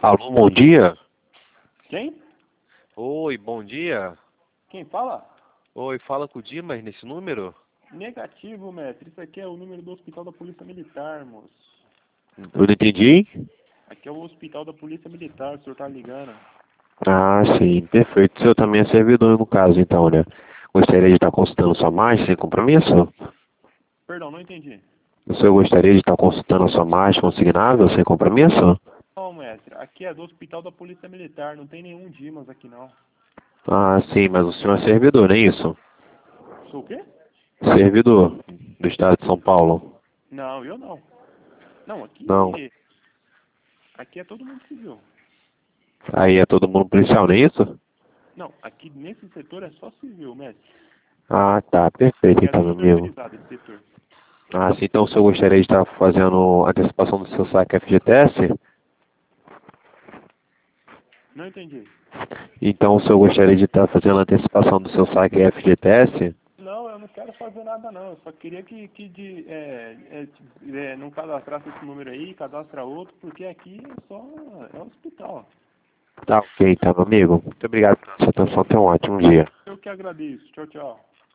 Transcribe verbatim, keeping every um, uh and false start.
Alô, bom dia? Quem? Oi, bom dia. Quem fala? Oi, fala com o Dimas nesse número? Negativo, mestre. Isso aqui é o número do Hospital da Polícia Militar, moço. Eu não entendi. Aqui é o Hospital da Polícia Militar, o senhor tá ligando. Ah, sim, perfeito. O senhor também é servidor no caso, então, né? Gostaria de estar consultando sua marcha sem compromisso? Perdão, não entendi. O senhor gostaria de estar consultando a sua marcha consignável sem compromisso? Não, mestre. Aqui é do Hospital da Polícia Militar. Não tem nenhum Dimas aqui, não. Ah, sim, mas o senhor é servidor, não é isso? Sou o quê? Servidor do estado de São Paulo. Não, eu não. Não, aqui... Não. Aqui é todo mundo civil. Aí é todo mundo policial, não é isso? Não, aqui nesse setor é só civil, mestre. Ah, tá, perfeito Aqui é então, meu tudo amigo. organizado, esse setor. Ah, sim, então o senhor gostaria de estar fazendo antecipação do seu saque F G T S? Não entendi. Então o senhor gostaria de estar fazendo antecipação do seu saque F G T S? Não, eu não quero fazer nada não. Eu só queria que, que de, é, é, é, não cadastrasse esse número aí, cadastra outro, porque aqui é só é um hospital. Tá ok, tá, meu amigo. Muito obrigado pela sua atenção. Tenha um ótimo dia. Eu que agradeço. Tchau, tchau.